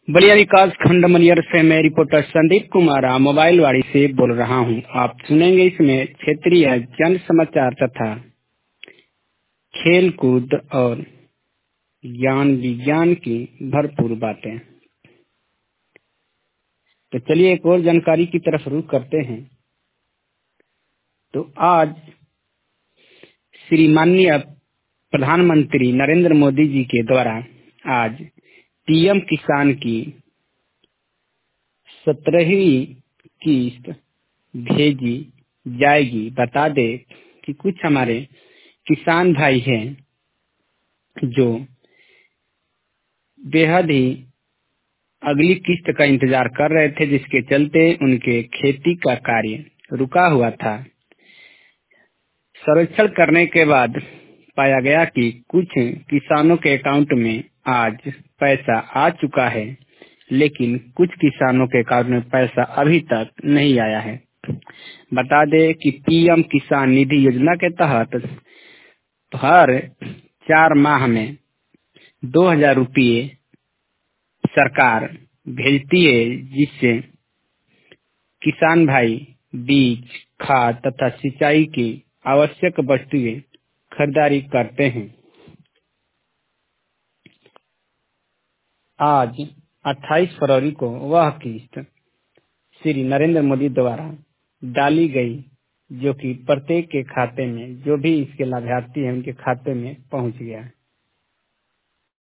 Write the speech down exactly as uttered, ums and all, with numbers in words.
बलिया विकास खंड मनियर से मैं रिपोर्टर संदीप कुमार मोबाइल वाड़ी से बोल रहा हूं। आप सुनेंगे इसमें क्षेत्रीय जन समाचार तथा खेल कूद और ज्ञान विज्ञान की भरपूर बातें। तो चलिए एक और जानकारी की तरफ रुख करते हैं। तो आज श्री माननीय प्रधानमंत्री नरेंद्र मोदी जी के द्वारा आज पीएम किसान की सत्रहवीं किस्त भेजी जाएगी। बता दे कि कुछ हमारे किसान भाई हैं जो बेहद ही अगली किस्त का इंतजार कर रहे थे, जिसके चलते उनके खेती का कार्य रुका हुआ था। सर्वेक्षण करने के बाद पाया गया कि कुछ किसानों के अकाउंट में आज पैसा आ चुका है, लेकिन कुछ किसानों के अकाउंट में पैसा अभी तक नहीं आया है। बता दे कि पीएम किसान निधि योजना के तहत हर चार माह में दो हजार रुपये सरकार भेजती है, जिससे किसान भाई बीज, खाद तथा सिंचाई की आवश्यक वस्तुएं खरीदारी करते हैं। आज अट्ठाईस फरवरी को वह किस्त श्री नरेंद्र मोदी द्वारा डाली गई, जो कि प्रत्येक के खाते में, जो भी इसके लाभार्थी हैं उनके खाते में पहुंच गया।